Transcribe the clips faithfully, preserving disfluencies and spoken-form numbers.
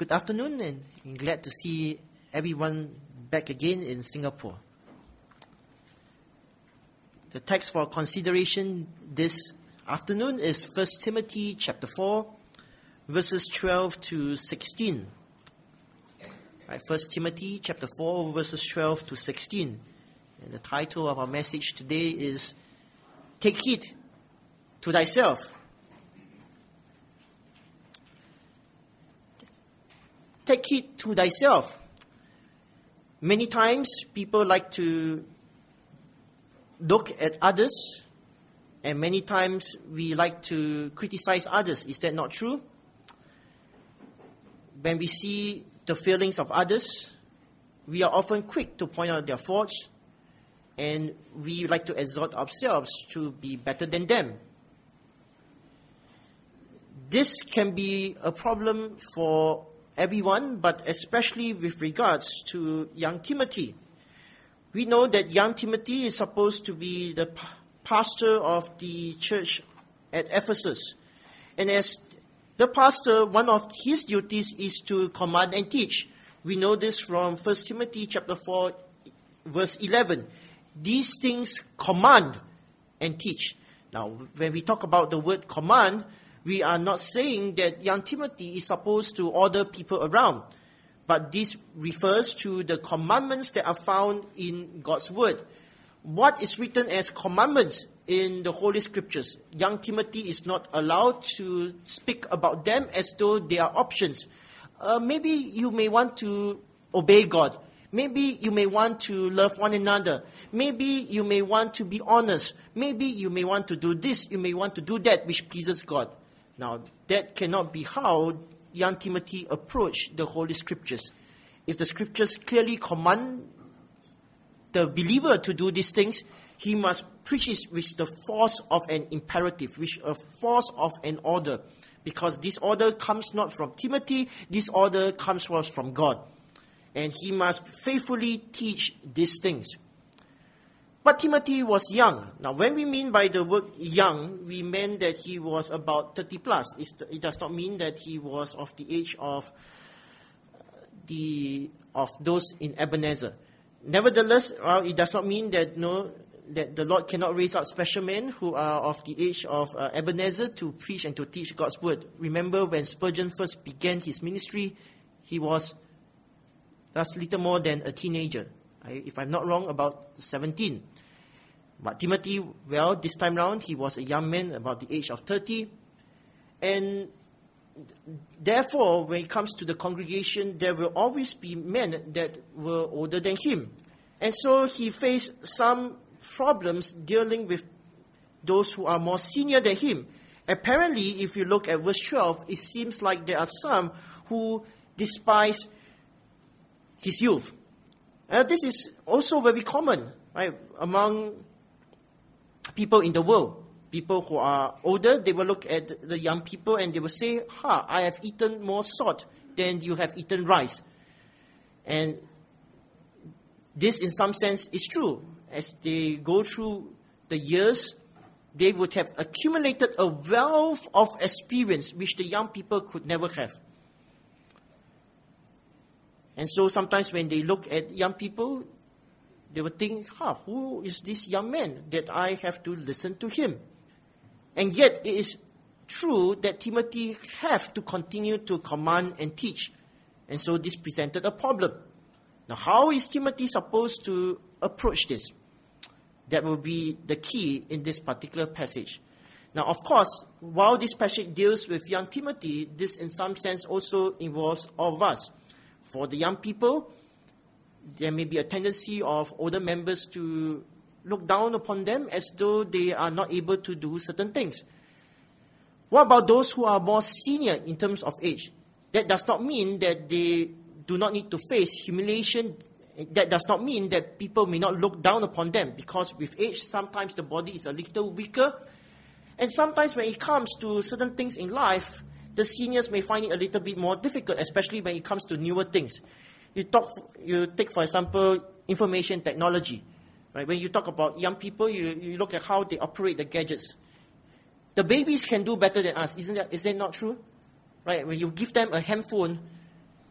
Good afternoon, and I'm glad to see everyone back again in Singapore. The text for consideration this afternoon is First Timothy chapter four, verses twelve to sixteen. Right, First Timothy chapter four, verses twelve to sixteen. And the title of our message today is Take Heed to Thyself. Take heed to thyself. Many times people like to look at others, and many times we like to criticize others. Is that not true? When we see the failings of others, we are often quick to point out their faults, and we like to exhort ourselves to be better than them. This can be a problem for everyone, but especially with regards to young Timothy. We know that young Timothy is supposed to be the p- pastor of the church at Ephesus. And as the pastor, one of his duties is to command and teach. We know this from First Timothy chapter four, verse eleven. These things command and teach. Now, when we talk about the word command, we are not saying that young Timothy is supposed to order people around, but this refers to the commandments that are found in God's Word. What is written as commandments in the Holy Scriptures? Young Timothy is not allowed to speak about them as though they are options. Uh, maybe you may want to obey God. Maybe you may want to love one another. Maybe you may want to be honest. Maybe you may want to do this. You may want to do that which pleases God. Now, that cannot be how young Timothy approached the Holy Scriptures. If the Scriptures clearly command the believer to do these things, he must preach it with the force of an imperative, with a force of an order. Because this order comes not from Timothy, this order comes from God. And he must faithfully teach these things. But Timothy was young. Now, when we mean by the word young, we meant that he was about thirty plus. It does not mean that he was of the age of the of those in Ebenezer. Nevertheless, well, it does not mean that no that the Lord cannot raise up special men who are of the age of uh, Ebenezer to preach and to teach God's word. Remember when Spurgeon first began his ministry, he was just little more than a teenager. I, if I'm not wrong, about seventeen. But Timothy, well, this time round, he was a young man, about the age of thirty. And therefore, when it comes to the congregation, there will always be men that were older than him. And so he faced some problems dealing with those who are more senior than him. Apparently, if you look at verse twelve, it seems like there are some who despise his youth. Uh, this is also very common, right, among people in the world. People who are older, they will look at the young people and they will say, ha, I have eaten more salt than you have eaten rice. And this, in some sense, is true. As they go through the years, they would have accumulated a wealth of experience which the young people could never have. And so sometimes when they look at young people, they will think, huh, who is this young man that I have to listen to him? And yet it is true that Timothy have to continue to command and teach. And so this presented a problem. Now, how is Timothy supposed to approach this? That will be the key in this particular passage. Now, of course, while this passage deals with young Timothy, this in some sense also involves all of us. For the young people, there may be a tendency of older members to look down upon them as though they are not able to do certain things. What about those who are more senior in terms of age? That does not mean that they do not need to face humiliation. That does not mean that people may not look down upon them, because with age, sometimes the body is a little weaker. And sometimes when it comes to certain things in life, the seniors may find it a little bit more difficult, especially when it comes to newer things. You talk, you take, for example, information technology. Right? When you talk about young people, you, you look at how they operate the gadgets. The babies can do better than us. Isn't that, is that not true? Right? When you give them a handphone,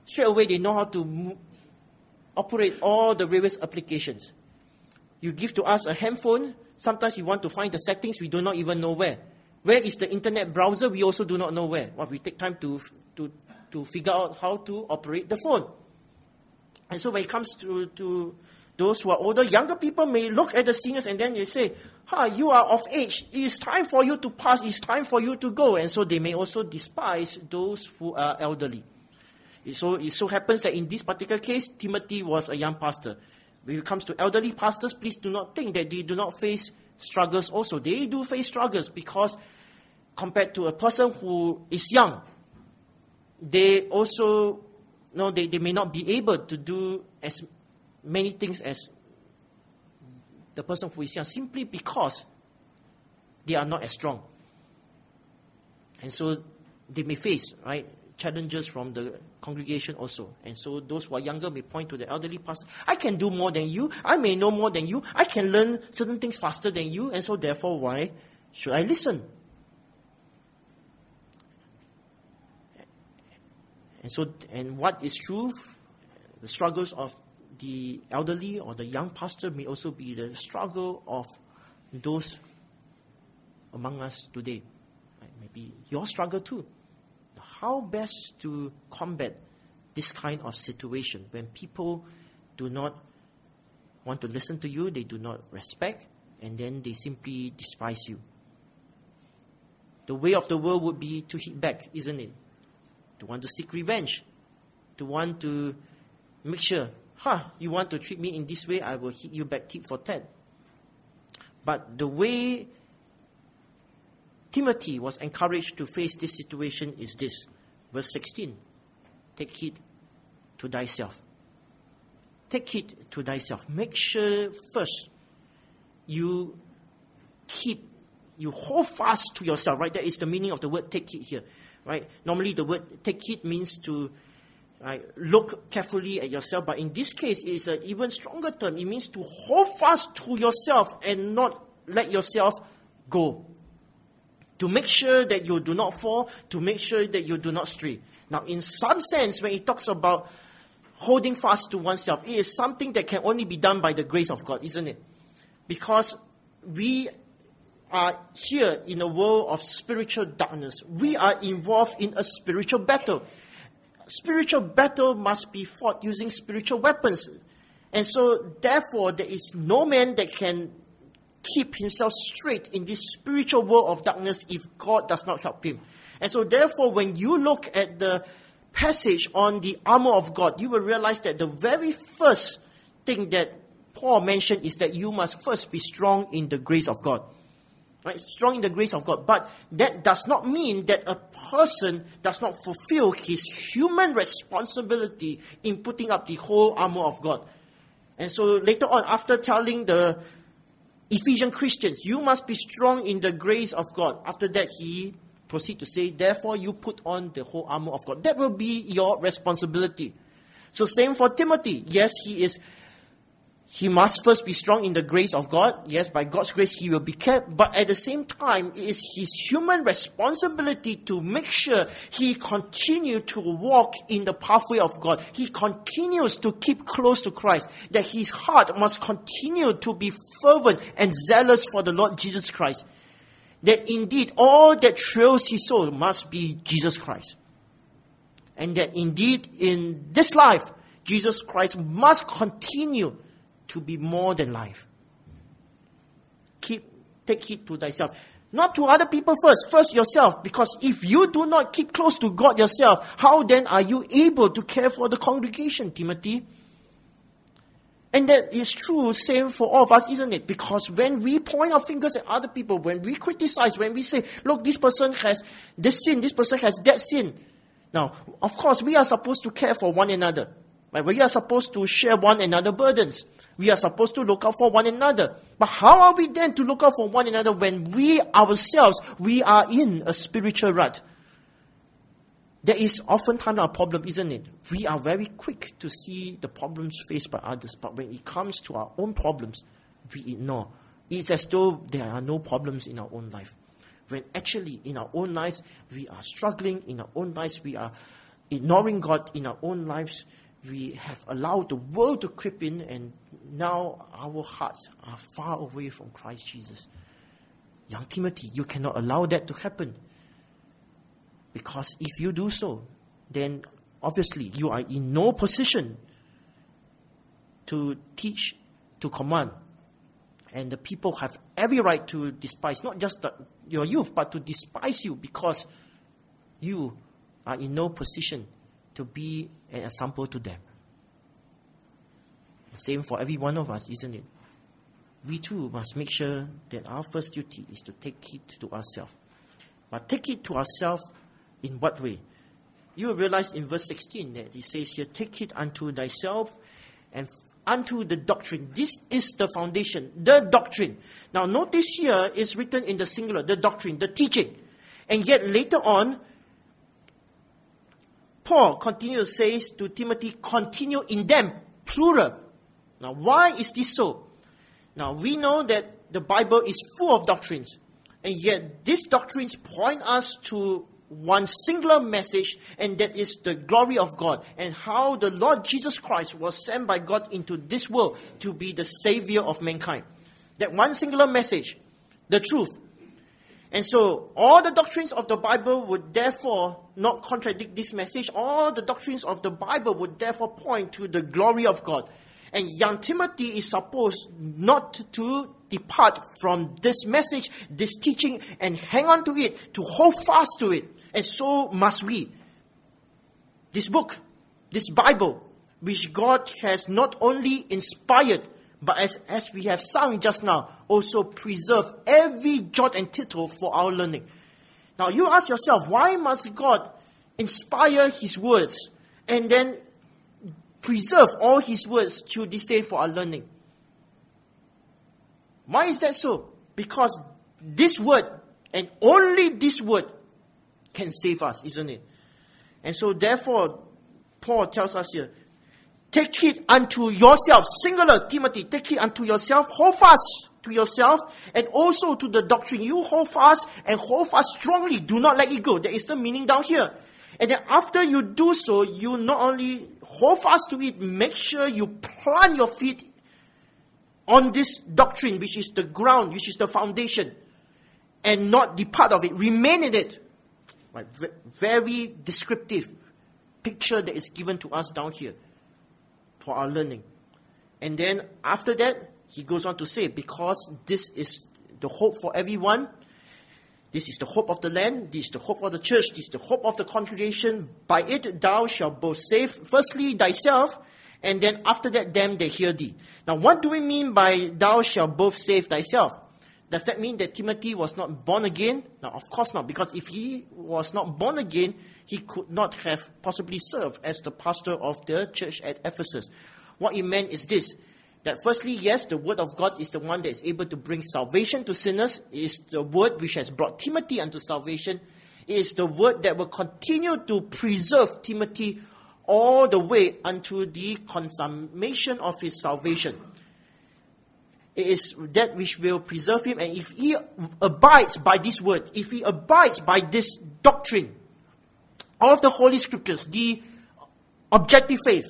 straight away they know how to mo- operate all the various applications. You give to us a handphone, sometimes we want to find the settings, we do not even know where. Where is the internet browser? We also do not know where. Well, we take time to, to, to figure out how to operate the phone. And so when it comes to, to those who are older, younger people may look at the seniors and then they say, ha, you are of age. It is time for you to pass. It is time for you to go. And so they may also despise those who are elderly. So it so happens that in this particular case, Timothy was a young pastor. When it comes to elderly pastors, please do not think that they do not face struggles also. They do face struggles because compared to a person who is young, they also, no, they, they may not be able to do as many things as the person who is young, simply because they are not as strong. And so they may face, right, challenges from the congregation also. And so those who are younger may point to the elderly pastor, I can do more than you, I may know more than you, I can learn certain things faster than you, and so therefore why should I listen? And so, and what is true, the struggles of the elderly or the young pastor may also be the struggle of those among us today. Right? Maybe your struggle too. How best to combat this kind of situation when people do not want to listen to you, they do not respect, and then they simply despise you. The way of the world would be to hit back, isn't it? To want to seek revenge, to want to make sure, huh, you want to treat me in this way, I will hit you back tit for tat. But the way Timothy was encouraged to face this situation is this. Verse sixteen. Take heed to thyself. Take heed to thyself. Make sure first you keep, you hold fast to yourself, right? That is the meaning of the word take heed here, right? Normally the word take heed means to right, look carefully at yourself, but in this case it is an even stronger term. It means to hold fast to yourself and not let yourself go. To make sure that you do not fall, to make sure that you do not stray. Now, in some sense, when it talks about holding fast to oneself, it is something that can only be done by the grace of God, isn't it? Because we are here in a world of spiritual darkness. We are involved in a spiritual battle. Spiritual battle must be fought using spiritual weapons. And so, therefore, there is no man that can keep himself straight in this spiritual world of darkness if God does not help him. And so therefore, when you look at the passage on the armor of God, you will realize that the very first thing that Paul mentioned is that you must first be strong in the grace of God. Right? Strong in the grace of God. But that does not mean that a person does not fulfill his human responsibility in putting up the whole armor of God. And so later on, after telling the Ephesian Christians, you must be strong in the grace of God. After that, he proceeds to say, therefore you put on the whole armor of God. That will be your responsibility. So same for Timothy. Yes, he is, he must first be strong in the grace of God. Yes, by God's grace he will be kept. But at the same time, it is his human responsibility to make sure he continues to walk in the pathway of God. He continues to keep close to Christ. That his heart must continue to be fervent and zealous for the Lord Jesus Christ. That indeed all that thrills his soul must be Jesus Christ. And that indeed in this life, Jesus Christ must continue to be more than life. Keep, take heed to thyself. Not to other people first, first yourself. Because if you do not keep close to God yourself, how then are you able to care for the congregation, Timothy? And that is true, same for all of us, isn't it? Because when we point our fingers at other people, when we criticize, when we say, look, this person has this sin, this person has that sin. Now, of course, we are supposed to care for one another. Right? We are supposed to share one another's burdens. We are supposed to look out for one another. But how are we then to look out for one another when we ourselves, we are in a spiritual rut? That is oftentimes our problem, isn't it? We are very quick to see the problems faced by others. But when it comes to our own problems, we ignore. It's as though there are no problems in our own life. When actually in our own lives, we are struggling. In our own lives, we are ignoring God in our own lives, we have allowed the world to creep in, and now our hearts are far away from Christ Jesus. Young Timothy, you cannot allow that to happen. Because if you do so, then obviously you are in no position to teach, to command. And the people have every right to despise, not just the, your youth, but to despise you because you are in no position to be an example to them. Same for every one of us, isn't it? We too must make sure that our first duty is to take it to ourselves. But take it to ourselves in what way? You will realize in verse sixteen that he says here, take it unto thyself and unto the doctrine. This is the foundation, the doctrine. Now notice here it's written in the singular, the doctrine, the teaching. And yet later on, Paul continues, says to Timothy, continue in them, plural. Now why is this so? Now we know that the Bible is full of doctrines. And yet these doctrines point us to one singular message, and that is the glory of God, and how the Lord Jesus Christ was sent by God into this world to be the Savior of mankind. That one singular message, the truth. And so all the doctrines of the Bible would therefore not contradict this message. All the doctrines of the Bible would therefore point to the glory of God. And young Timothy is supposed not to depart from this message, this teaching, and hang on to it, to hold fast to it. And so must we. This book, this Bible, which God has not only inspired, but as, as we have sung just now, also preserved every jot and tittle for our learning. Now you ask yourself, why must God inspire His words and then preserve all His words to this day for our learning? Why is that so? Because this word, and only this word, can save us, isn't it? And so therefore, Paul tells us here, take it unto yourself, singular, Timothy, take it unto yourself, hold fast to yourself, and also to the doctrine. You hold fast, and hold fast strongly, do not let it go. That is the meaning down here. And then after you do so, you not only hold fast to it, make sure you plant your feet on this doctrine, which is the ground, which is the foundation, and not depart of it, remain in it. Right. Very descriptive picture that is given to us down here for our learning. And then after that, he goes on to say, because this is the hope for everyone, this is the hope of the land, this is the hope of the church, this is the hope of the congregation. By it thou shalt both save, firstly thyself, and then after that them that hear thee. Now what do we mean by thou shalt both save thyself? Does that mean that Timothy was not born again? No, of course not. Because if he was not born again, he could not have possibly served as the pastor of the church at Ephesus. What it meant is this, that firstly, yes, the word of God is the one that is able to bring salvation to sinners. It is the word which has brought Timothy unto salvation. It is the word that will continue to preserve Timothy all the way unto the consummation of his salvation. It is that which will preserve him. And if he abides by this word, if he abides by this doctrine of the Holy Scriptures, the objective faith,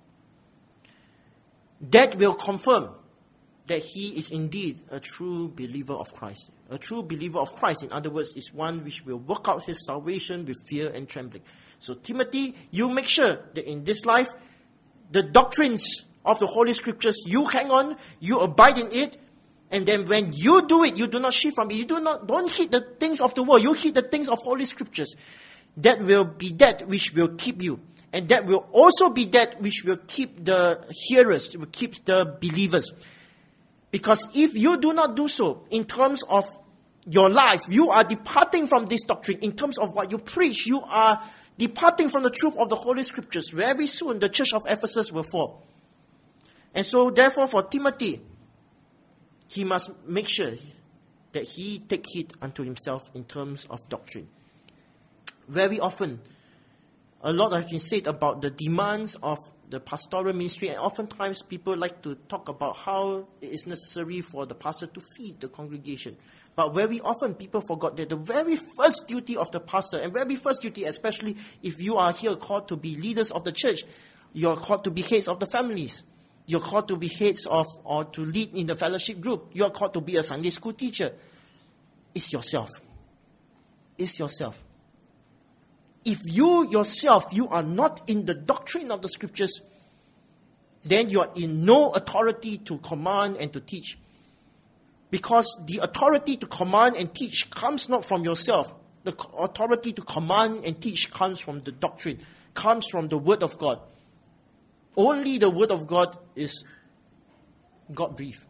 that will confirm that he is indeed a true believer of Christ. A true believer of Christ, in other words, is one which will work out his salvation with fear and trembling. So Timothy, you make sure that in this life, the doctrines of the Holy Scriptures, you hang on, you abide in it, and then when you do it, you do not shift from it. You do not, don't hit the things of the world. You hit the things of Holy Scriptures. That will be that which will keep you. And that will also be that which will keep the hearers, will keep the believers. Because if you do not do so, in terms of your life, you are departing from this doctrine. In terms of what you preach, you are departing from the truth of the Holy Scriptures. Very soon, the church of Ephesus will fall. And so, therefore, for Timothy, he must make sure that he take heed unto himself in terms of doctrine. Very often, a lot has been said about the demands of the pastoral ministry, and oftentimes people like to talk about how it is necessary for the pastor to feed the congregation. But very often people forgot that the very first duty of the pastor, and very first duty, especially if you are here called to be leaders of the church, you're called to be heads of the families. You're called to be heads of, or to lead in the fellowship group. You're called to be a Sunday school teacher. It's yourself. It's yourself. If you yourself, you are not in the doctrine of the scriptures, then you are in no authority to command and to teach. Because the authority to command and teach comes not from yourself. The authority to command and teach comes from the doctrine, comes from the Word of God. Only the Word of God is God-breathed.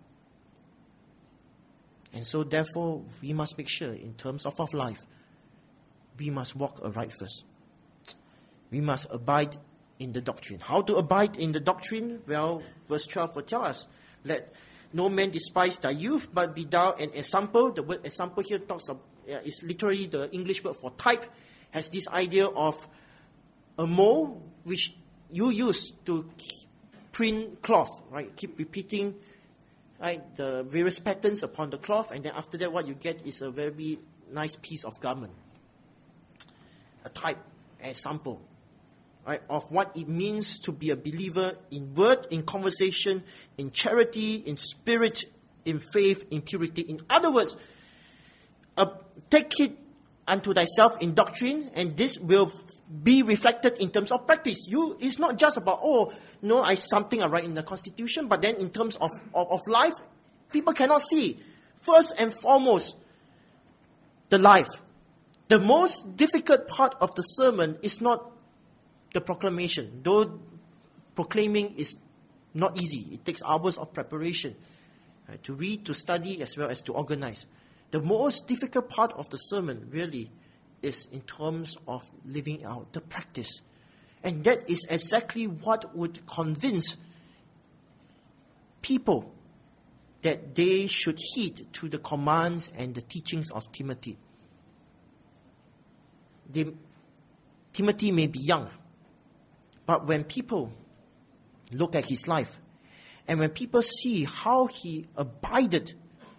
And so therefore, we must make sure in terms of our life, we must walk aright first. We must abide in the doctrine. How to abide in the doctrine? Well, verse twelve will tell us, let no man despise thy youth, but be thou an example. The word example here talks of, uh, is literally the English word for type, has this idea of a mold which you use to print cloth, right? Keep repeating, right, the various patterns upon the cloth, and then after that what you get is a very nice piece of garment. A type, an example, right, of what it means to be a believer in word, in conversation, in charity, in spirit, in faith, in purity. In other words, uh, take it unto thyself in doctrine, and this will be reflected in terms of practice. You, it's not just about, oh, no, I something I write in the Constitution, but then in terms of, of, of life, people cannot see. First and foremost, the life. The most difficult part of the sermon is not the proclamation, though proclaiming is not easy. It takes hours of preparation, right, to read, to study, as well as to organize. The most difficult part of the sermon really is in terms of living out the practice. And that is exactly what would convince people that they should heed to the commands and the teachings of Timothy. They, Timothy may be young, but when people look at his life, and when people see how he abided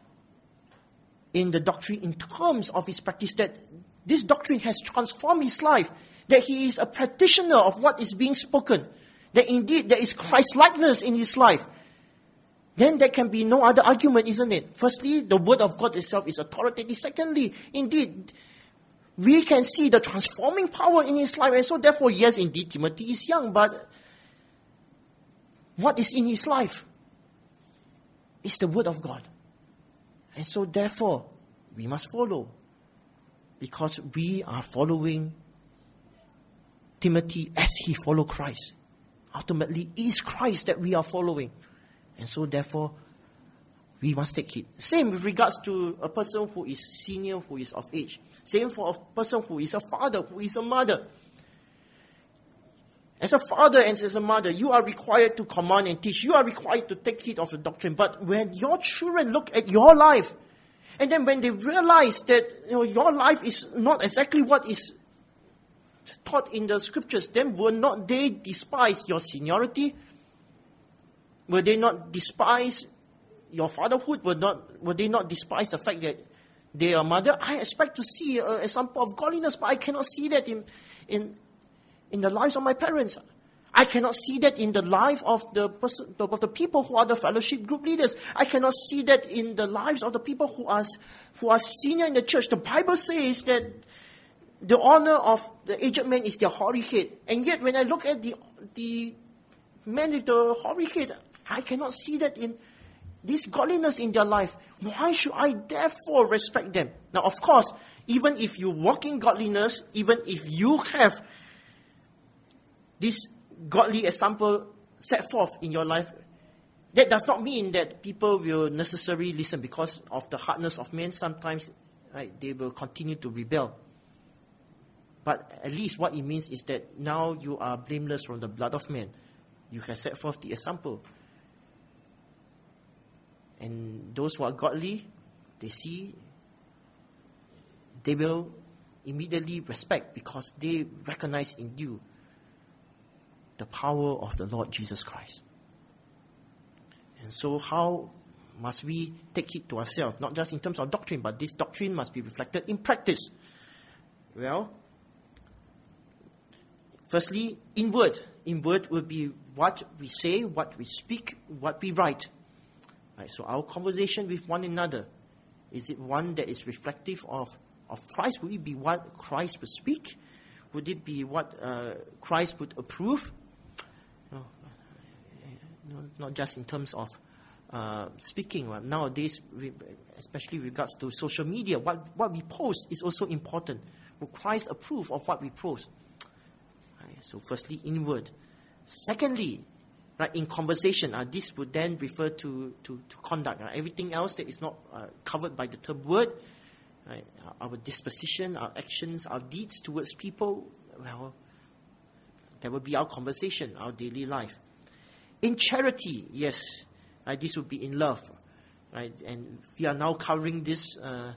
in the doctrine in terms of his practice, that this doctrine has transformed his life, that he is a practitioner of what is being spoken, that indeed there is Christ-likeness in his life, then there can be no other argument, isn't it? Firstly, the Word of God itself is authoritative. Secondly, indeed, we can see the transforming power in his life. And so therefore, yes, indeed, Timothy is young, but what is in his life is the Word of God. And so therefore, we must follow, because we are following Timothy as he followed Christ. Ultimately, it is Christ that we are following. And so therefore, we must take it. Same with regards to a person who is senior, who is of age. Same for a person who is a father, who is a mother. As a father and as a mother, you are required to command and teach. You are required to take heed of the doctrine. But when your children look at your life, and then when they realize that, you know, your life is not exactly what is taught in the scriptures, then will not they despise your seniority? Will they not despise your fatherhood? Will not will they not despise the fact that they are mother? I expect to see an example of godliness, but I cannot see that in in in the lives of my parents. I cannot see that in the life of the person, of the people who are the fellowship group leaders. I cannot see that in the lives of the people who are who are senior in the church. The Bible says that the honor of the aged man is their hoary head. And yet when I look at the the man with the hoary head, I cannot see that in this godliness in their life. Why should I therefore respect them? Now, of course, even if you walk in godliness, even if you have this godly example set forth in your life, that does not mean that people will necessarily listen, because of the hardness of men. Sometimes, right, they will continue to rebel. But at least what it means is that now you are blameless from the blood of men. You have set forth the example. And those who are godly, they see, they will immediately respect, because they recognize in you the power of the Lord Jesus Christ. And so how must we take it to ourselves, not just in terms of doctrine, but this doctrine must be reflected in practice? Well, firstly, inward. Inward will be what we say, what we speak, what we write. Right, so our conversation with one another, is it one that is reflective of, of Christ? Would it be what Christ would speak? Would it be what uh, Christ would approve? No, no, not just in terms of uh, speaking. Well, nowadays, especially with regards to social media, what, what we post is also important. Will Christ approve of what we post? Right, so firstly, inward. Secondly, right, in conversation, uh, this would then refer to, to, to conduct. Right? Everything else that is not uh, covered by the term word, right? Our disposition, our actions, our deeds towards people, well, that will be our conversation, our daily life. In charity, yes, uh, this would be in love. Right? And we are now covering this uh,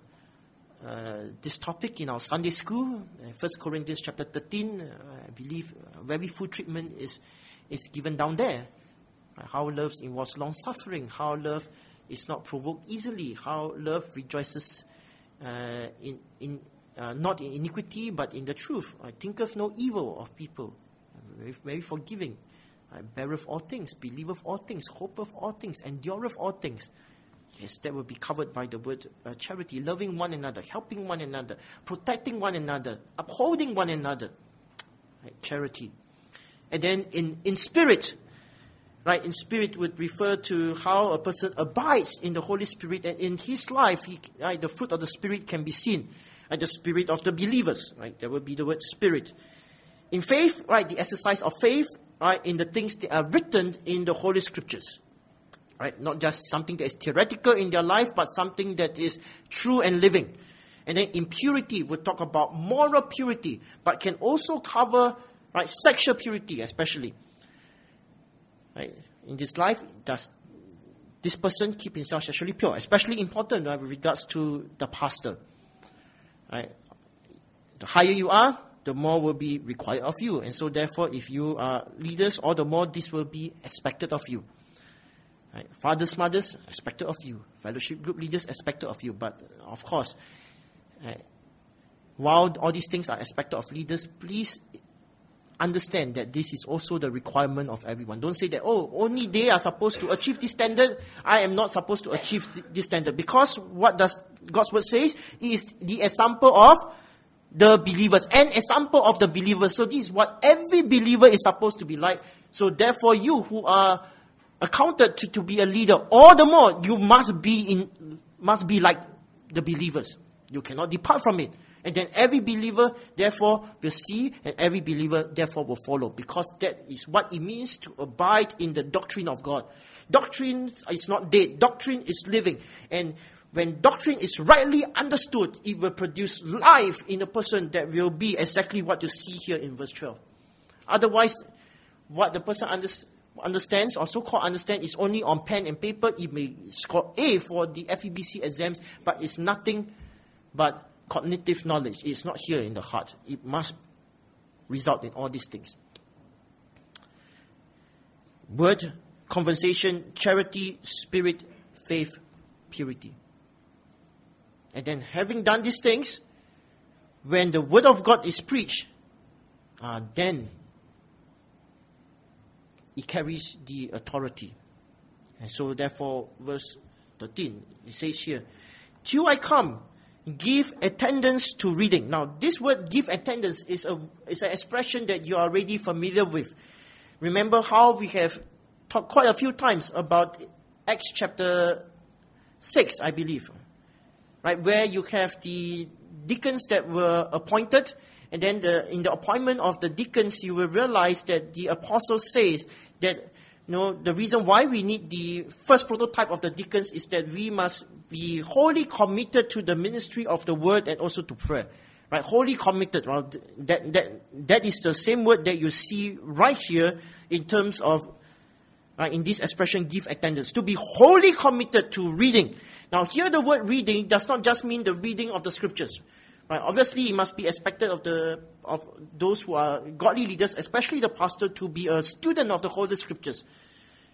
uh, this topic in our Sunday school, uh, First Corinthians chapter thirteen. Uh, I believe uh, very full treatment is is given down there. Right? How love involves long suffering, how love is not provoked easily, how love rejoices uh, in in uh, not in iniquity but in the truth. Right? Thinketh no evil of people, very, very forgiving, right? Beareth all things, believeth all things, hopeth all things, endureth all things. Yes, that will be covered by the word uh, charity, loving one another, helping one another, protecting one another, upholding one another. Right? Charity. And then in, in spirit, right, in spirit would refer to how a person abides in the Holy Spirit, and in his life, he, right, the fruit of the Spirit can be seen. Right, the spirit of the believers, right, that would be the word spirit. In faith, right, the exercise of faith, right, in the things that are written in the Holy Scriptures. Right, not just something that is theoretical in their life, but something that is true and living. And then impurity would talk about moral purity, but can also cover, right, sexual purity especially. Right, in this life, does this person keep himself sexually pure? Especially important, right, with regards to the pastor. Right, the higher you are, the more will be required of you, and so therefore, if you are leaders, all the more this will be expected of you. Right. Fathers, mothers, expected of you. Fellowship group leaders, expected of you. But, of course, right, while all these things are expected of leaders, please understand that this is also the requirement of everyone. Don't say that, oh, only they are supposed to achieve this standard. I am not supposed to achieve this standard. Because what does God's word says is the example of the believers. An example of the believers. So this is what every believer is supposed to be like. So therefore, you who are accounted to, to be a leader, all the more you must be in must be like the believers. You cannot depart from it. And then every believer therefore will see, and every believer therefore will follow, because that is what it means to abide in the doctrine of God. Doctrine is not dead. Doctrine is living. And when doctrine is rightly understood, it will produce life in a person that will be exactly what you see here in verse twelve. Otherwise, what the person understands understands or so-called understand is only on pen and paper. It may score A for the F E B C exams, but it's nothing but cognitive knowledge. It's not here in the heart. It must result in all these things. Word, conversation, charity, spirit, faith, purity. And then having done these things, when the word of God is preached, uh, then it carries the authority. And so therefore, verse thirteen, it says here, till I come, give attendance to reading. Now, this word give attendance is a is an expression that you are already familiar with. Remember how we have talked quite a few times about Acts chapter six, I believe. Right, where you have the deacons that were appointed. And then the, in the appointment of the deacons, you will realize that the apostle says that, you know, the reason why we need the first prototype of the deacons is that we must be wholly committed to the ministry of the word and also to prayer. Right? Wholly committed. Right? That, that, that is the same word that you see right here in terms of, uh, in this expression, give attendance. To be wholly committed to reading. Now here the word reading does not just mean the reading of the scriptures. Right. Obviously, it must be expected of the of those who are godly leaders, especially the pastor, to be a student of the Holy Scriptures,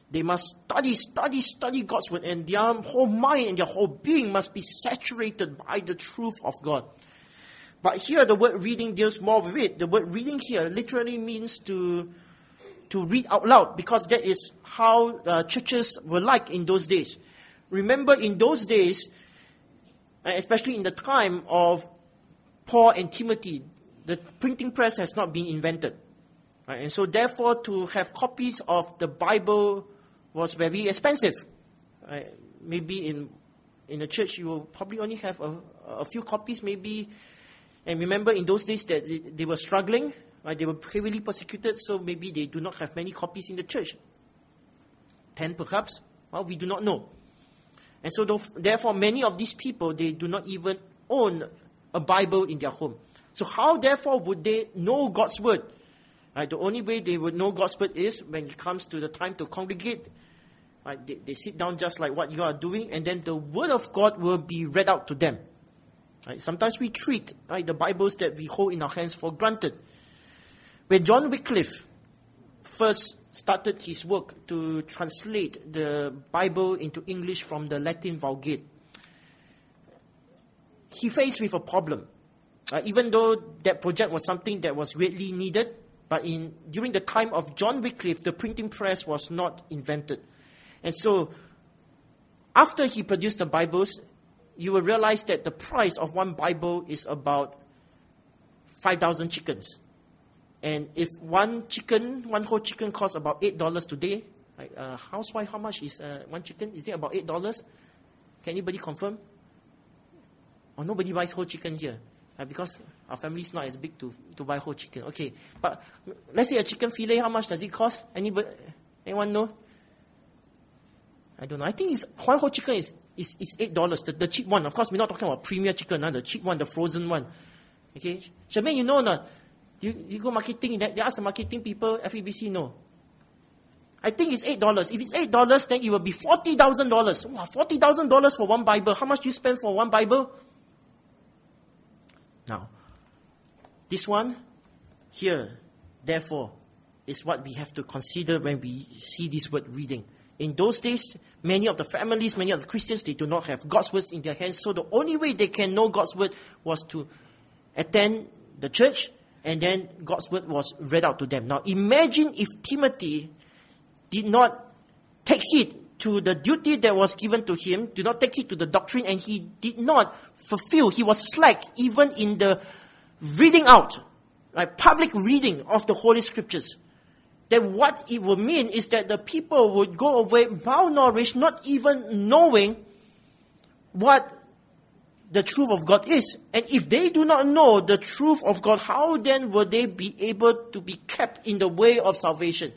They must study, study, study God's word, and their whole mind and their whole being must be saturated by the truth of God. But here the word reading deals more with it. The word reading here literally means to, to read out loud, because that is how uh, churches were like in those days. Remember, in those days, especially in the time of Paul and Timothy, the printing press has not been invented. Right? And so therefore, to have copies of the Bible was very expensive. Right? Maybe in in a church you will probably only have a, a few copies, maybe. And remember, in those days that they, they were struggling, right? They were heavily persecuted, so maybe they do not have many copies in the church. Ten perhaps? Well, we do not know. And so therefore, many of these people, they do not even own a Bible in their home. So how therefore would they know God's word? Right, the only way they would know God's word is when it comes to the time to congregate. Right, they, they sit down just like what you are doing, and then the word of God will be read out to them. Right, sometimes we treat right, the Bibles that we hold in our hands for granted. When John Wycliffe first started his work to translate the Bible into English from the Latin Vulgate, he faced with a problem. Uh, even though that project was something that was greatly needed, but in during the time of John Wycliffe, the printing press was not invented. And so, after he produced the Bibles, you will realize that the price of one Bible is about five thousand chickens. And if one chicken, one whole chicken costs about eight dollars today, right, uh, housewife, how much is uh, one chicken? Is it about eight dollars? Can anybody confirm? Or nobody buys whole chicken here? Uh, because our family is not as big to, to buy whole chicken. Okay, but let's say a chicken fillet, how much does it cost? Anybody, anyone know? I don't know. I think it's, one whole chicken is, is, is eight dollars, the, the cheap one. Of course, we're not talking about premier chicken, huh? The cheap one, the frozen one. Okay, Charmaine, you know not? You, you go marketing, they ask the marketing people, F E B C, no. I think it's eight dollars. If it's eight dollars, then it will be forty thousand dollars. Wow, forty thousand dollars for one Bible. How much do you spend for one Bible? Now, this one here, therefore, is what we have to consider when we see this word reading. In those days, many of the families, many of the Christians, they do not have God's words in their hands. So the only way they can know God's word was to attend the church, and then God's word was read out to them. Now, imagine if Timothy did not take heed to the duty that was given to him, did not take heed to the doctrine, and he did not fulfill, he was slack even in the reading out, like public reading of the Holy Scriptures. Then what it would mean is that the people would go away malnourished, not even knowing what the truth of God is. And if they do not know the truth of God, how then will they be able to be kept in the way of salvation?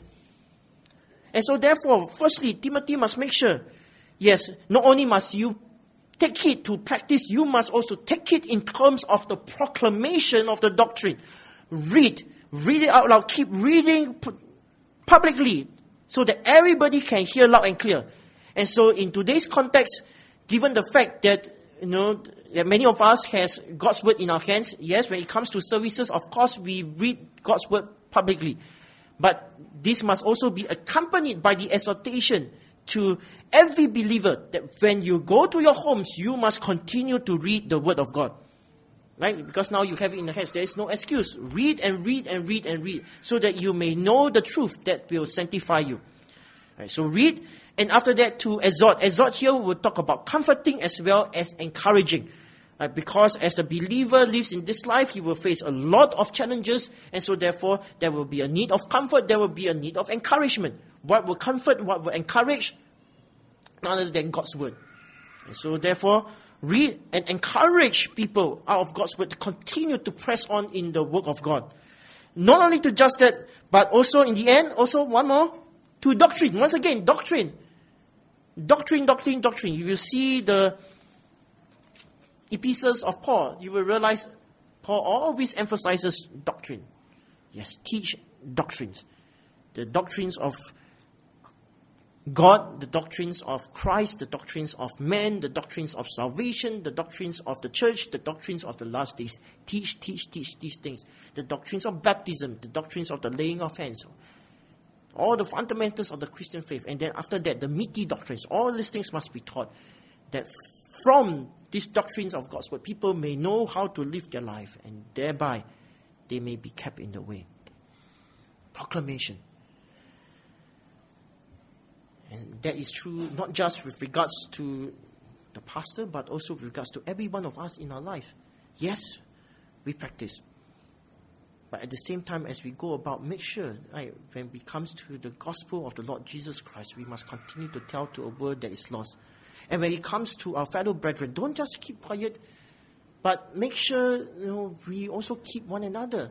And so therefore, firstly, Timothy must make sure, yes, not only must you take heed to practice, you must also take it in terms of the proclamation of the doctrine. Read, read it out loud, keep reading publicly so that everybody can hear loud and clear. And so in today's context, given the fact that, you know, that many of us has God's word in our hands, yes, when it comes to services, of course, we read God's word publicly. But this must also be accompanied by the exhortation to every believer that when you go to your homes, you must continue to read the word of God. Right? Because now you have it in the hands. There is no excuse. Read and read and read and read so that you may know the truth that will sanctify you. Right, so read, and after that to exhort. Exhort here will talk about comforting as well as encouraging. Right, because as the believer lives in this life, he will face a lot of challenges, and so therefore there will be a need of comfort, there will be a need of encouragement. What will comfort, what will encourage? None other than God's word. And so therefore, read and encourage people out of God's word to continue to press on in the work of God. Not only to just that, but also in the end, also one more, to doctrine. Once again, doctrine. Doctrine, doctrine, doctrine. If you see the epistles of Paul, you will realize Paul always emphasizes doctrine. Yes, teach doctrines. The doctrines of God, the doctrines of Christ, the doctrines of man, the doctrines of salvation, the doctrines of the church, the doctrines of the last days. Teach, teach, teach these things. The doctrines of baptism, the doctrines of the laying of hands. all the fundamentals of the Christian faith. And then after that, the meaty doctrines. All these things must be taught. That from these doctrines of God's word, people may know how to live their life, and thereby they may be kept in the way. Proclamation. And that is true not just with regards to the pastor, but also with regards to every one of us in our life. Yes, we practice. But at the same time, as we go about, make sure, right, when it comes to the gospel of the Lord Jesus Christ, we must continue to tell to a world that is lost. And when it comes to our fellow brethren, don't just keep quiet, but make sure, you know, we also keep one another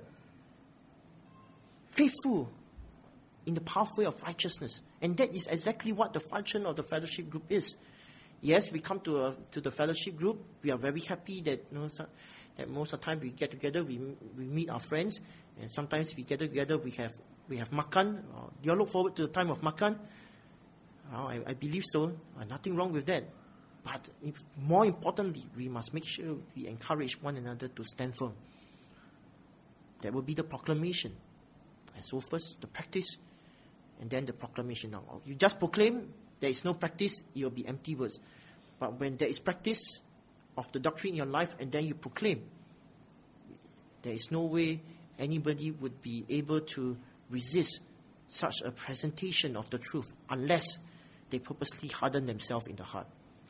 faithful in the pathway of righteousness. And that is exactly what the function of the fellowship group is. Yes, we come to a, to the fellowship group. We are very happy that, you know, so, that most of the time we get together, we we meet our friends, and sometimes we get together, we have we have makan. Uh, do you look forward to the time of makan? Uh, I, I believe so. Uh, nothing wrong with that. But if, more importantly, we must make sure we encourage one another to stand firm. That will be the proclamation. And so first, the practice, and then the proclamation. Now, you just proclaim, there is no practice, it will be empty words. But when there is practice of the doctrine in your life, and then you proclaim, there is no way anybody would be able to resist such a presentation of the truth unless they purposely harden themselves in the heart.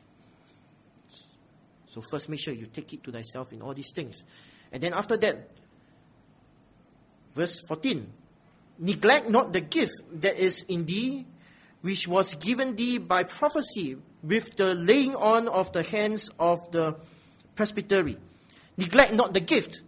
So first, make sure you take it to thyself in all these things. And then after that, verse fourteen, neglect not the gift that is in thee, which was given thee by prophecy with the laying on of the hands of the presbytery. Neglect not the gift.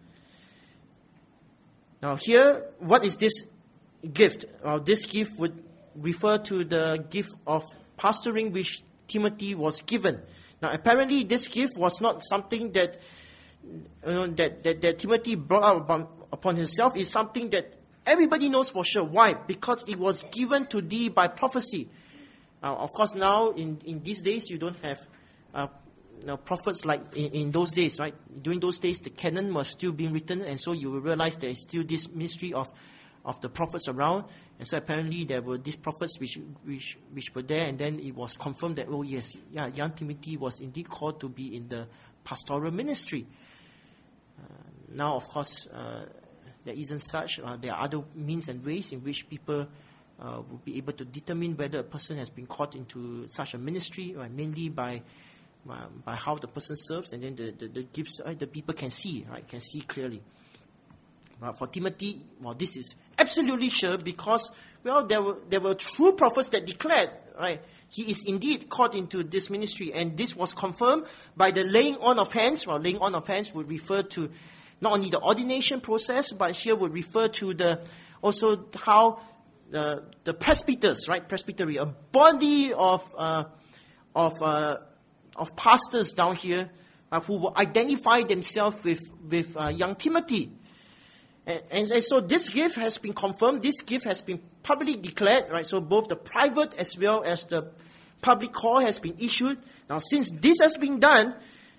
Now here, what is this gift? Well, this gift would refer to the gift of pastoring which Timothy was given. Now apparently this gift was not something that, you know, that, that, that Timothy brought out upon, upon himself. It's something that everybody knows for sure. Why? Because it was given to thee by prophecy. Uh, of course, now in, in these days, you don't have uh, you know, prophets like in, in those days, right? During those days, the canon was still being written, and so you will realize there is still this ministry of, of the prophets around. And so apparently there were these prophets which, which, which were there, and then it was confirmed that, oh yes, yeah, young Timothy was indeed called to be in the pastoral ministry. Uh, now, of course, uh, there isn't such. Uh, there are other means and ways in which people uh, will be able to determine whether a person has been called into such a ministry, right? Mainly by uh, by how the person serves, and then the, the, the gifts, right? The people can see, right? Can see clearly. But for Timothy, well, this is absolutely sure because, well, there were there were true prophets that declared, right? He is indeed called into this ministry, and this was confirmed by the laying on of hands. Well, laying on of hands would refer to not only the ordination process, but here would refer to the also how the the presbyters, right, presbytery, a body of uh, of uh, of pastors down here uh, who will identify themselves with with uh, young Timothy, and, and, and so this gift has been confirmed. This gift has been publicly declared, right? So both the private as well as the public call has been issued. Now, since this has been done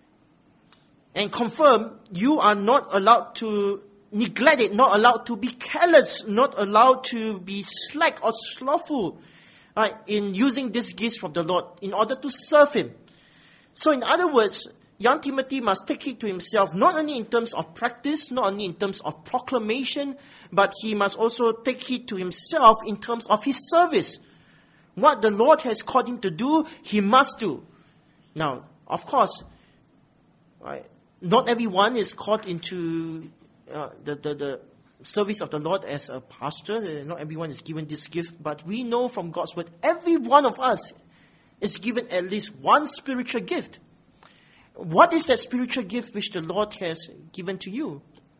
and confirmed, you are not allowed to neglect it, not allowed to be careless, not allowed to be slack or slothful, right, in using these gifts from the Lord in order to serve Him. So in other words, young Timothy must take it to himself, not only in terms of practice, not only in terms of proclamation, but he must also take it to himself in terms of his service. What the Lord has called him to do, he must do. Now, of course, right, not everyone is called into uh, the, the, the service of the Lord as a pastor. Not everyone is given this gift. But we know from God's word, every one of us is given at least one spiritual gift. What is that spiritual gift which the Lord has given to you?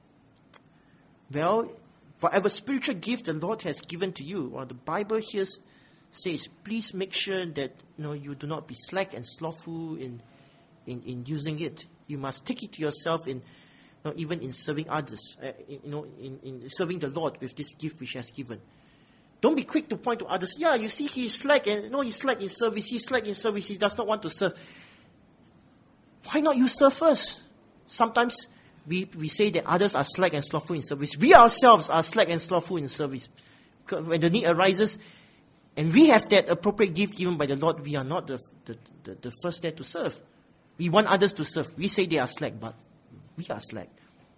Well, whatever spiritual gift the Lord has given to you, well, the Bible here says, please make sure that, you know, you do not be slack and slothful in in, in using it. You must take it to yourself in, you know, even in serving others, uh, in, you know, in, in serving the Lord with this gift which He has given. Don't be quick to point to others. Yeah, you see, he's slack, and no, he's slack in service. He's slack in service. He does not want to serve. Why not you serve first? Sometimes we, we say that others are slack and slothful in service. We ourselves are slack and slothful in service. when the need arises, and we have that appropriate gift given by the Lord, we are not the, the, the, the first there to serve. We want others to serve. We say they are slack, but we are slack.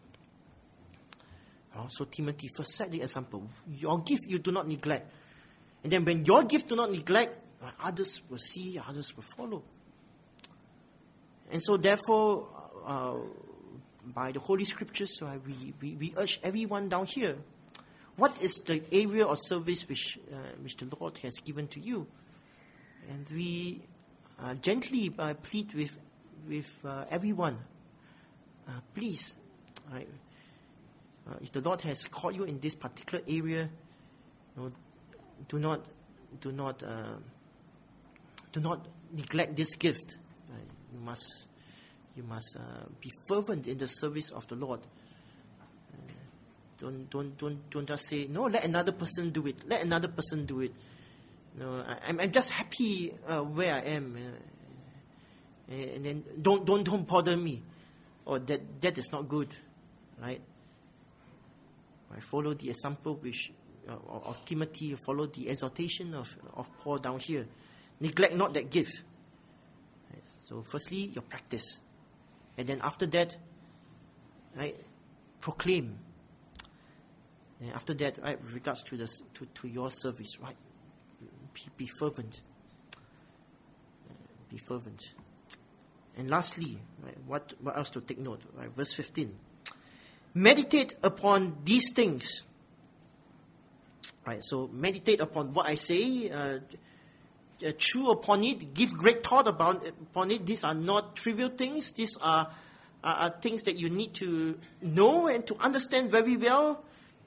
Oh, so Timothy, first set the example. Your gift you do not neglect. And then when your gift do not neglect, others will see, others will follow. And so therefore, uh, by the Holy Scriptures, uh, we, we, we urge everyone down here, what is the area of service which, uh, which the Lord has given to you? And we uh, gently uh, plead with, with uh, everyone, uh, please, right, uh, if the Lord has called you in this particular area, you know, do not, do not, uh, do not neglect this gift. Uh, you must, you must uh, be fervent in the service of the Lord. Uh, don't, don't, don't, don't just say no. Let another person do it. Let another person do it. No, I, I'm, I'm just happy uh, where I am, uh, and then don't, don't, don't bother me. Or that, that is not good, right? I follow the example which. Of, of Timothy, follow the exhortation of, of Paul down here. Neglect not that gift. Right? So firstly, your practice. And then after that, right, proclaim. And after that, right, with regards to, the, to, to your service, right, be, be fervent. Uh, be fervent. And lastly, right, what, what else to take note? Right, verse fifteen. Meditate upon these things. Right, so meditate upon what I say, uh, uh, chew upon it, give great thought about upon it. These are not trivial things. These are, are, are things that you need to know and to understand very well,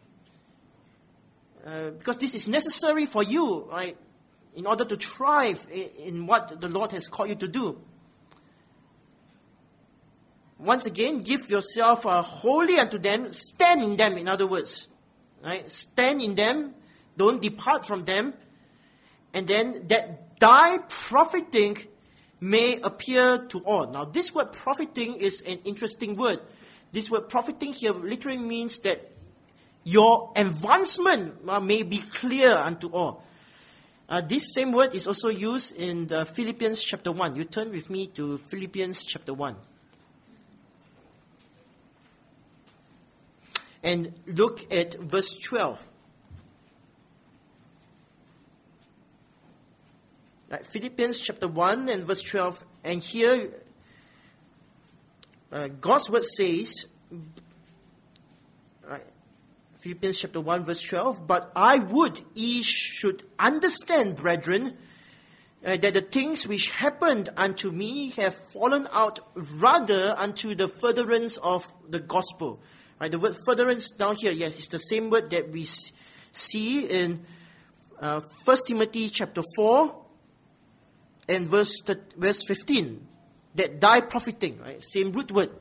uh, because this is necessary for you, right, in order to thrive in, in what the Lord has called you to do. Once again, give yourself uh, wholly unto them. Stand in them, in other words. Right? Stand in them. Don't depart from them. And then that thy profiting may appear to all. Now, this word profiting is an interesting word. This word profiting here literally means that your advancement uh, may be clear unto all. Uh, this same word is also used in the Philippians chapter one. You turn with me to Philippians chapter one. And look at verse twelve. Right, Philippians chapter one and verse twelve. And here, uh, God's word says, right, Philippians chapter one verse twelve, but I would ye should understand, brethren, uh, that the things which happened unto me have fallen out rather unto the furtherance of the gospel. Right, the word furtherance down here, yes, it's the same word that we see in uh, First Timothy chapter four and verse verse fifteen. That thy profiting, right, same root word,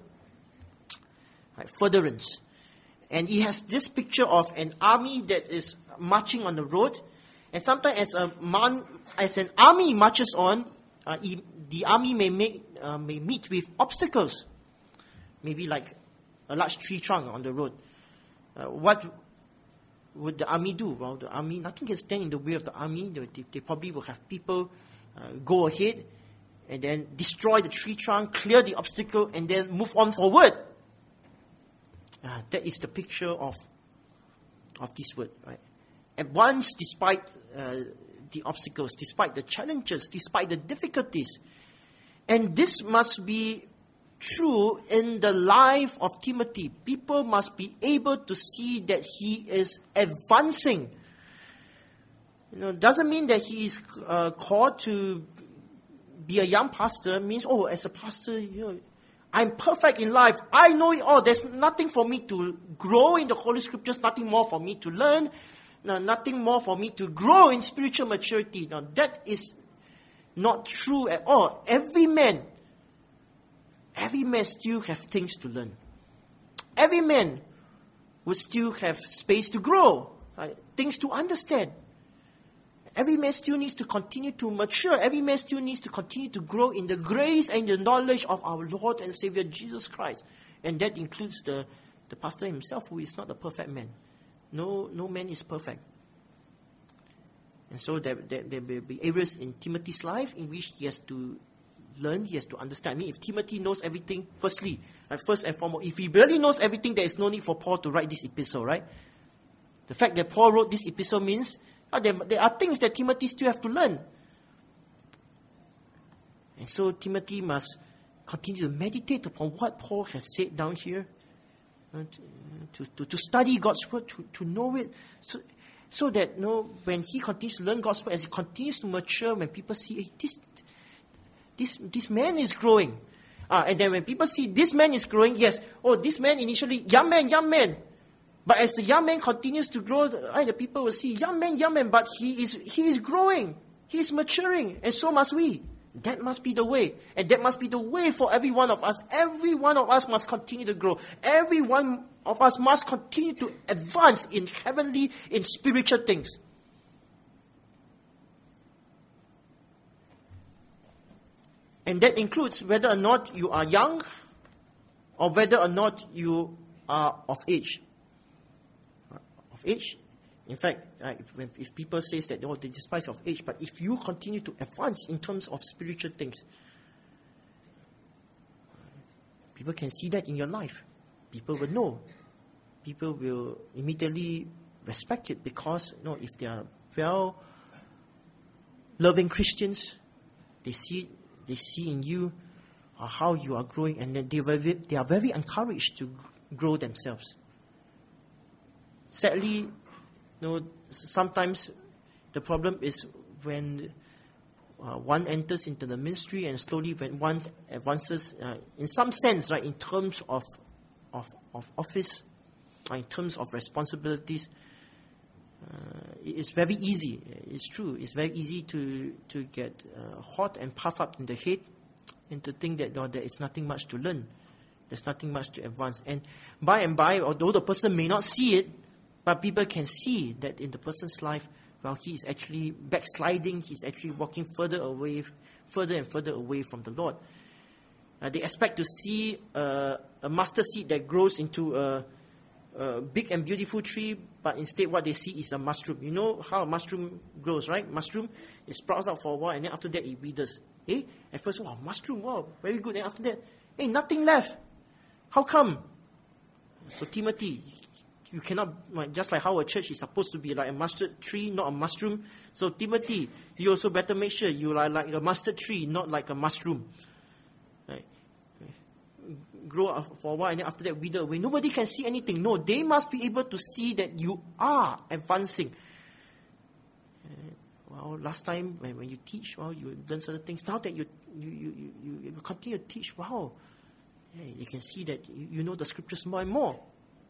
right, furtherance. And he has this picture of an army that is marching on the road, and sometimes as a man, as an army marches on, uh, he, the army may make uh, may meet with obstacles, maybe like a large tree trunk on the road. Uh, what would the army do? Well, the army, nothing can stand in the way of the army. They, they probably will have people uh, go ahead and then destroy the tree trunk, clear the obstacle, and then move on forward. Uh, that is the picture of of this word, right? At once, despite uh, the obstacles, despite the challenges, despite the difficulties, and this must be true in the life of Timothy. People must be able to see that he is advancing. You know, doesn't mean that he is uh, called to be a young pastor. It means, oh, as a pastor, you know, I'm perfect in life. I know it all. There's nothing for me to grow in the Holy Scriptures. Nothing more for me to learn. No, nothing more for me to grow in spiritual maturity. Now, that is not true at all. Every man Every man still have things to learn. Every man will still have space to grow, right? Things to understand. Every man still needs to continue to mature. Every man still needs to continue to grow in the grace and the knowledge of our Lord and Savior Jesus Christ. And that includes the, the pastor himself, who is not a perfect man. No, no man is perfect. And so there, there, there will be areas in Timothy's life in which he has to learn, he has to understand. I mean, if Timothy knows everything, firstly, like first and foremost, if he really knows everything, there is no need for Paul to write this epistle, right? The fact that Paul wrote this epistle means uh, there, there are things that Timothy still have to learn. And so Timothy must continue to meditate upon what Paul has said down here, uh, to, to, to study God's word, to, to know it, so, so that you know, when he continues to learn God's word, as he continues to mature, when people see, hey, this, this, this man is growing. Uh, and then when people see this man is growing, yes, oh, this man initially, young man, young man. But as the young man continues to grow, uh, the people will see, young man, young man, but he is, he is growing. He is maturing. And so must we. That must be the way. And that must be the way for every one of us. Every one of us must continue to grow. Every one of us must continue to advance in heavenly, in spiritual things. And that includes whether or not you are young or whether or not you are of age. Of age. In fact, uh, if, if people say that oh, they despise of age, but if you continue to advance in terms of spiritual things, people can see that in your life. People will know. People will immediately respect it because you know, if they are well loving Christians, they see they see in you uh, how you are growing, and then they very, they are very encouraged to grow themselves. Sadly, you know, sometimes the problem is when uh, one enters into the ministry, and slowly when one advances, uh, in some sense, right, in terms of of, of office, or in terms of responsibilities, uh, it's very easy. It's true. It's very easy to to get uh, hot and puffed up in the head, and to think that oh, there is nothing much to learn. There's nothing much to advance. And by and by, although the person may not see it, but people can see that in the person's life, well, he is actually backsliding. He's actually walking further away, further and further away from the Lord. Uh, they expect to see uh, a mustard seed that grows into a, a big and beautiful tree, but instead what they see is a mushroom. You know how a mushroom grows, right? Mushroom, it sprouts out for a while, and then after that it withers. Eh? At first, wow, mushroom, wow, very good. And after that, hey, nothing left. How come? So Timothy, you cannot, just like how a church is supposed to be like a mustard tree, not a mushroom. So Timothy, you also better make sure you are like a mustard tree, not like a mushroom. Right? Grow up for a while and then after that wither away. Nobody can see anything. No, they must be able to see that you are advancing. Uh, well, last time when, when you teach, well, you learn certain things. Now that you you you you, you continue to teach, wow, yeah, you can see that you, you know the scriptures more and more.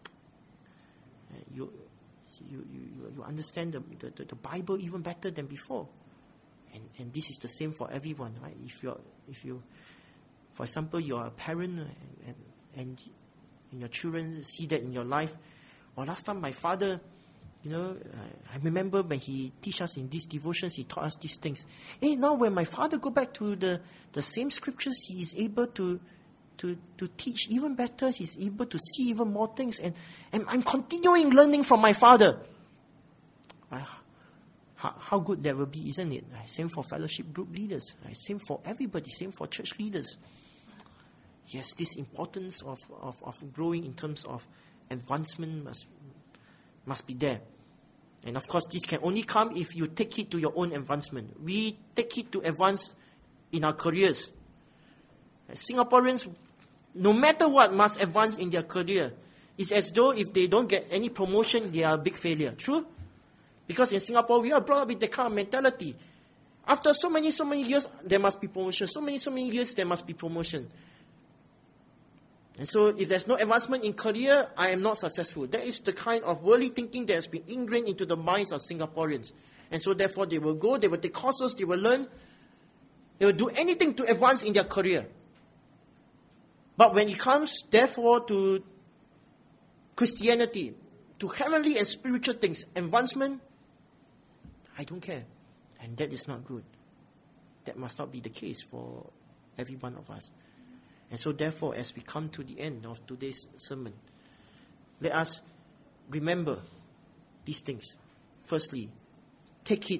You, you, you, you understand the, the, the Bible even better than before. And, and this is the same for everyone, right? If you're, if you, for example, you're a parent and, and, and your children see that in your life. Or last time my father, you know, I remember when he teach us in these devotions, he taught us these things. Hey, now when my father go back to the, the same scriptures, he is able to To, to teach even better. He's able to see even more things. And, and I'm continuing learning from my father. Uh, how, how good that will be, isn't it? Uh, same for fellowship group leaders. Uh, same for everybody. Same for church leaders. Yes, this importance of, of, of growing in terms of advancement must, must be there. And of course, this can only come if you take it to your own advancement. We take it to advance in our careers. Uh, Singaporeans, no matter what, must advance in their career. It's as though if they don't get any promotion, they are a big failure. True? Because in Singapore, we are brought up with that kind of mentality. After so many, so many years, there must be promotion. So many, so many years, there must be promotion. And so if there's no advancement in career, I am not successful. That is the kind of worldly thinking that has been ingrained into the minds of Singaporeans. And so therefore, they will go, they will take courses, they will learn. They will do anything to advance in their career. But when it comes, therefore, to Christianity, to heavenly and spiritual things, advancement, I don't care. And that is not good. That must not be the case for every one of us. And so therefore, as we come to the end of today's sermon, let us remember these things. Firstly, take it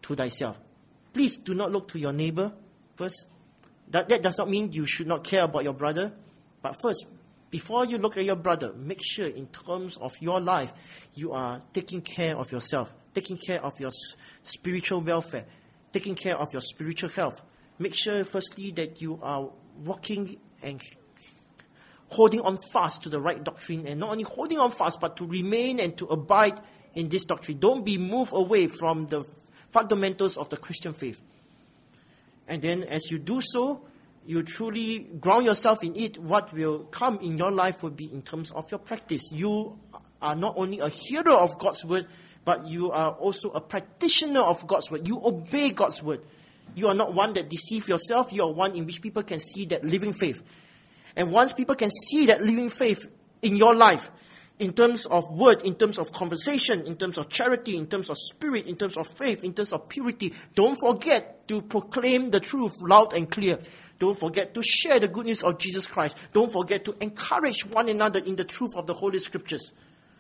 to thyself. Please do not look to your neighbor first. That, that does not mean you should not care about your brother. But first, before you look at your brother, make sure in terms of your life, you are taking care of yourself, taking care of your spiritual welfare, taking care of your spiritual health. Make sure, firstly, that you are walking and holding on fast to the right doctrine, and not only holding on fast, but to remain and to abide in this doctrine. Don't be moved away from the fundamentals of the Christian faith. And then as you do so, you truly ground yourself in it. What will come in your life will be in terms of your practice. You are not only a hearer of God's word, but you are also a practitioner of God's word. You obey God's word. You are not one that deceives yourself. You are one in which people can see that living faith. And once people can see that living faith in your life, in terms of word, in terms of conversation, in terms of charity, in terms of spirit, in terms of faith, in terms of purity, don't forget to proclaim the truth loud and clear. Don't forget to share the good news of Jesus Christ. Don't forget to encourage one another in the truth of the Holy Scriptures.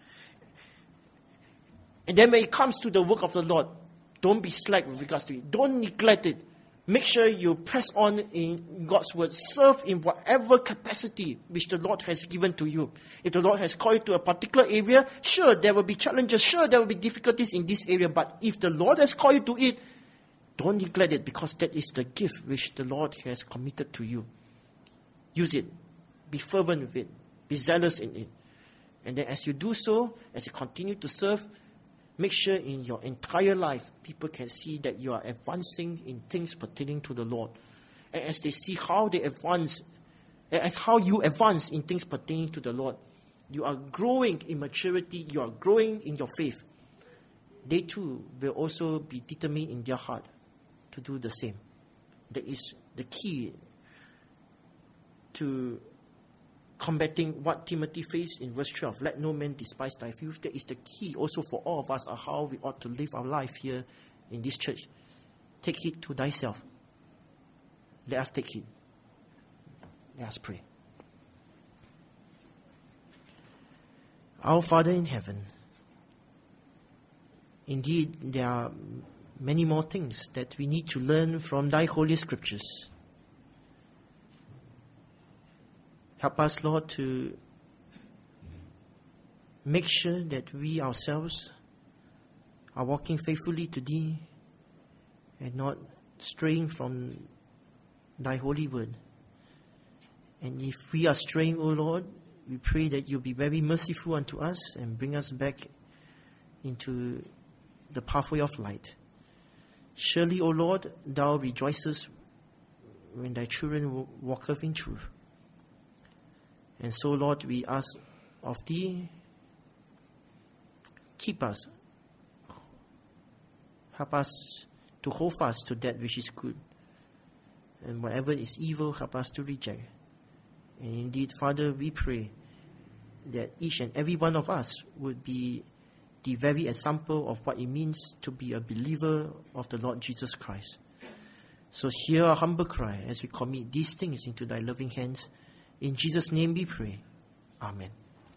And then when it comes to the work of the Lord, don't be slack with regards to it. Don't neglect it. Make sure you press on in God's word. Serve in whatever capacity which the Lord has given to you. If the Lord has called you to a particular area, sure, there will be challenges. Sure, there will be difficulties in this area. But if the Lord has called you to it, don't neglect it, because that is the gift which the Lord has committed to you. Use it. Be fervent with it. Be zealous in it. And then as you do so, as you continue to serve, make sure in your entire life, people can see that you are advancing in things pertaining to the Lord. And as they see how they advance, as how you advance in things pertaining to the Lord, you are growing in maturity, you are growing in your faith. They too will also be determined in their heart to do the same. That is the key to combating what Timothy faced in verse twelve. Let no man despise thy youth. That is the key also for all of us of how we ought to live our life here in this church. Take heed to thyself. Let us take heed. Let us pray. Our Father in heaven, indeed there are many more things that we need to learn from thy holy scriptures. Help us, Lord, to make sure that we ourselves are walking faithfully to Thee and not straying from Thy holy word. And if we are straying, O Lord, we pray that You'll be very merciful unto us and bring us back into the pathway of light. Surely, O Lord, Thou rejoicest when Thy children walketh in truth. And so, Lord, we ask of Thee, keep us. Help us to hold fast to that which is good. And whatever is evil, help us to reject. And indeed, Father, we pray that each and every one of us would be the very example of what it means to be a believer of the Lord Jesus Christ. So hear our humble cry as we commit these things into Thy loving hands. In Jesus' name we pray. Amen.